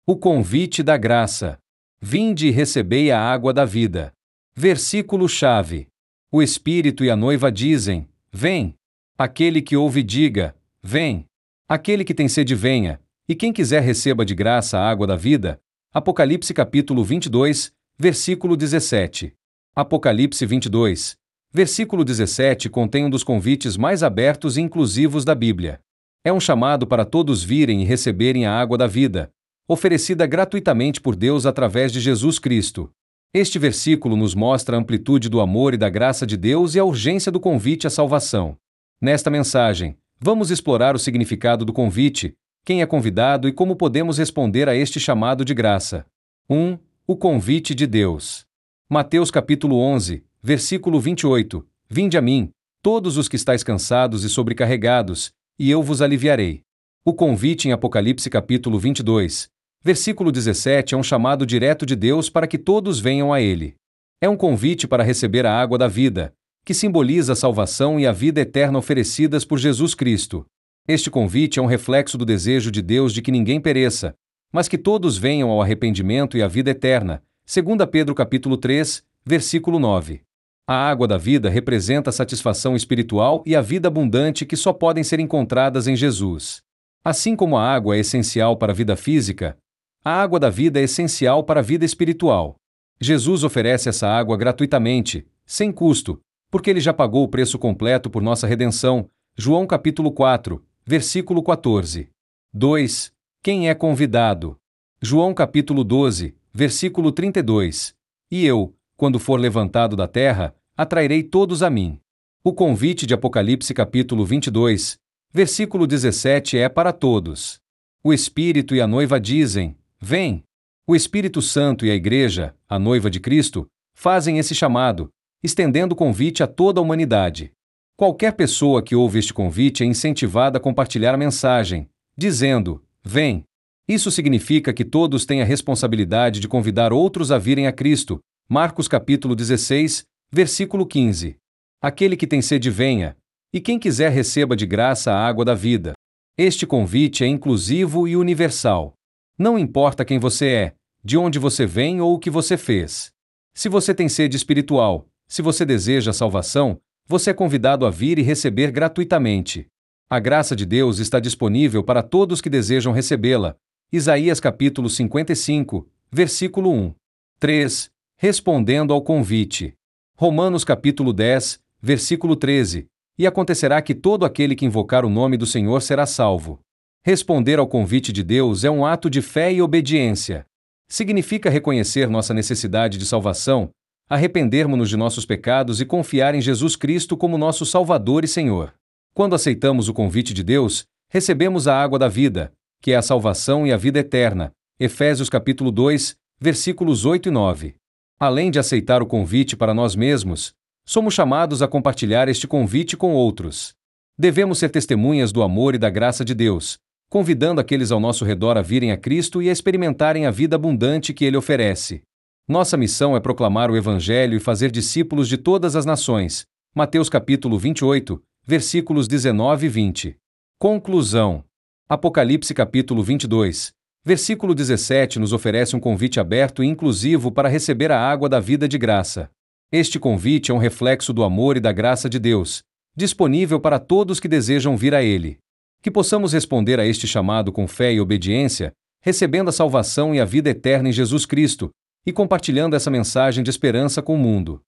O convite da graça. Vinde e recebei a água da vida. Versículo-chave. O Espírito e a noiva dizem: vem. Aquele que ouve diga: vem. Aquele que tem sede venha, e quem quiser receba de graça a água da vida. Apocalipse capítulo 22, versículo 17. Apocalipse 22, versículo 17 contém um dos convites mais abertos e inclusivos da Bíblia. É um chamado para todos virem e receberem a água da vida, oferecida gratuitamente por Deus através de Jesus Cristo. Este versículo nos mostra a amplitude do amor e da graça de Deus e a urgência do convite à salvação. Nesta mensagem, vamos explorar o significado do convite, quem é convidado e como podemos responder a este chamado de graça. 1. O convite de Deus. Mateus capítulo 11, versículo 28. Vinde a mim, todos os que estáis cansados e sobrecarregados, e eu vos aliviarei. O convite em Apocalipse capítulo 22, versículo 17 é um chamado direto de Deus para que todos venham a Ele. É um convite para receber a água da vida, que simboliza a salvação e a vida eterna oferecidas por Jesus Cristo. Este convite é um reflexo do desejo de Deus de que ninguém pereça, mas que todos venham ao arrependimento e à vida eterna, 2 Pedro capítulo 3, versículo 9. A água da vida representa a satisfação espiritual e a vida abundante que só podem ser encontradas em Jesus. Assim como a água é essencial para a vida física, a água da vida é essencial para a vida espiritual. Jesus oferece essa água gratuitamente, sem custo, porque ele já pagou o preço completo por nossa redenção. João capítulo 4, versículo 14. 2. Quem é convidado? João capítulo 12, versículo 32. E eu, quando for levantado da terra, atrairei todos a mim. O convite de Apocalipse capítulo 22, versículo 17 é para todos. O Espírito e a noiva dizem: vem. O Espírito Santo e a Igreja, a noiva de Cristo, fazem esse chamado, estendendo o convite a toda a humanidade. Qualquer pessoa que ouve este convite é incentivada a compartilhar a mensagem, dizendo: vem. Isso significa que todos têm a responsabilidade de convidar outros a virem a Cristo. Marcos capítulo 16, versículo 15. Aquele que tem sede venha, e quem quiser receba de graça a água da vida. Este convite é inclusivo e universal. Não importa quem você é, de onde você vem ou o que você fez. Se você tem sede espiritual, se você deseja a salvação, você é convidado a vir e receber gratuitamente. A graça de Deus está disponível para todos que desejam recebê-la. Isaías capítulo 55, versículo 1. 3. Respondendo ao convite. Romanos capítulo 10, versículo 13. E acontecerá que todo aquele que invocar o nome do Senhor será salvo. Responder ao convite de Deus é um ato de fé e obediência. Significa reconhecer nossa necessidade de salvação, arrependermos-nos de nossos pecados e confiar em Jesus Cristo como nosso Salvador e Senhor. Quando aceitamos o convite de Deus, recebemos a água da vida, que é a salvação e a vida eterna. Efésios capítulo 2, versículos 8 e 9. Além de aceitar o convite para nós mesmos, somos chamados a compartilhar este convite com outros. Devemos ser testemunhas do amor e da graça de Deus, convidando aqueles ao nosso redor a virem a Cristo e a experimentarem a vida abundante que Ele oferece. Nossa missão é proclamar o Evangelho e fazer discípulos de todas as nações. Mateus capítulo 28, versículos 19 e 20. Conclusão. Apocalipse capítulo 22, versículo 17 nos oferece um convite aberto e inclusivo para receber a água da vida de graça. Este convite é um reflexo do amor e da graça de Deus, disponível para todos que desejam vir a Ele. Que possamos responder a este chamado com fé e obediência, recebendo a salvação e a vida eterna em Jesus Cristo, e compartilhando essa mensagem de esperança com o mundo.